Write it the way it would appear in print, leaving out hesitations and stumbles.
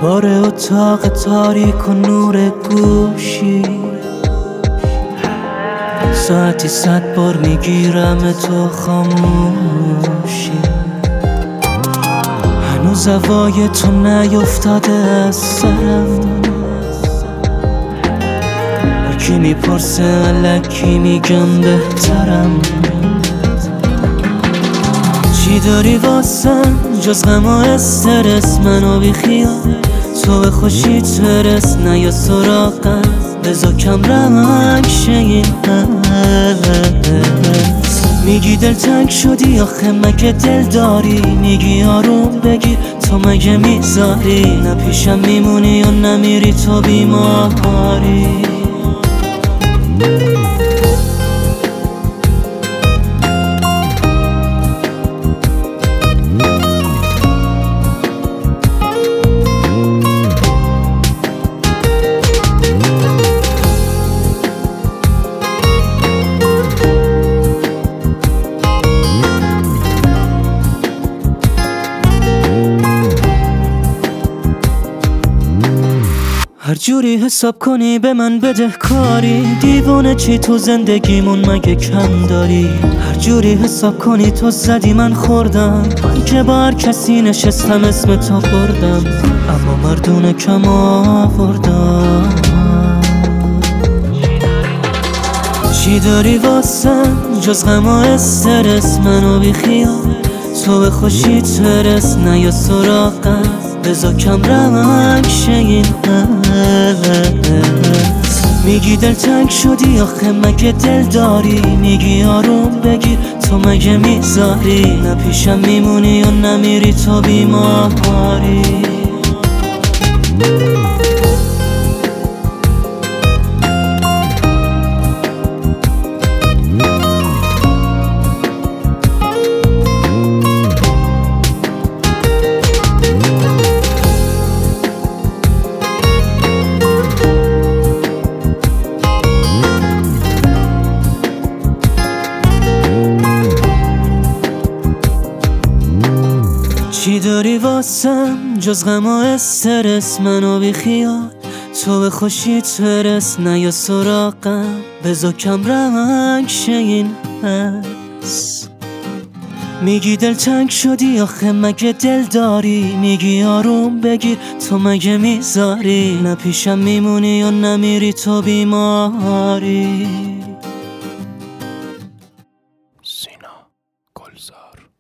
دوباره اتاق تاریک و نور گوشی، ساعتی 100 بار میگیرم تو خاموشی. هنوز هوای تو نیفتاده از سرم، هرکی میپرسه الکی میگم بهترم. چی داری واسم جز غم و استرس؟ منو بی خیال تو به خوشیت برس، نیا سراغم بذار کم رنگ شه این حس. میگی دلتنگ شدی آخه مگه دل داری؟ میگی آروم بگیر تو مگه میذاری؟ نه پیشم میمونی یا نمیری تو بیماری؟ هر جوری حساب کنی به من بده کاری، دیوانه چی تو زندگیمون مگه کم داری؟ هر جوری حساب کنی تو زدی من خوردم، من که با هر کسی نشستم اسم تو بردم، اما مردونه کم آوردم. چی داری واسم جز غم و استرس؟ منو بی خیال تو به خوشیت برس، نیا سراغم بذار کم رنگ شه این حس. میگی دلتنگ شدی آخه مگه دل داری؟ میگی آروم بگیر تو مگه میذاری؟ نه پیشم میمونی یا نمیری تو بیماری؟ چی داری واسم جز غم و استرس؟ منو بی خیال تو به خوشیت برس، نیا سراغم بذار کم رنگ شه این حس. میگی دلتنگ شدی آخه مگه دل داری؟ میگی آروم بگیر تو مگه میذاری؟ نه پیشم میمونی یا نمیری تو بیماری؟ سینا گلزار.